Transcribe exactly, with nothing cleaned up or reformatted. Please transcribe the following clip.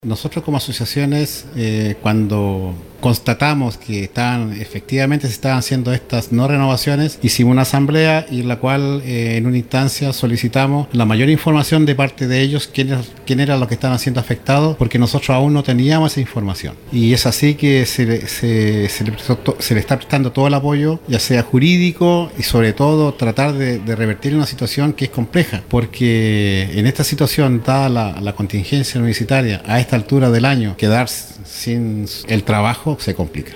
Nosotros como asociaciones, eh, cuando constatamos que estaban, efectivamente se estaban haciendo estas no renovaciones, hicimos una asamblea y en la cual eh, en una instancia solicitamos la mayor información de parte de ellos, quién, quién era lo que estaban siendo afectados, porque nosotros aún no teníamos esa información. Y es así que se, le- se, se, le, prestó- se le está prestando todo el apoyo, ya sea jurídico y sobre todo tratar de, de revertir una situación que es compleja, porque en esta situación, dada la, la contingencia universitaria, a esta altura del año, quedar sin el trabajo se complica.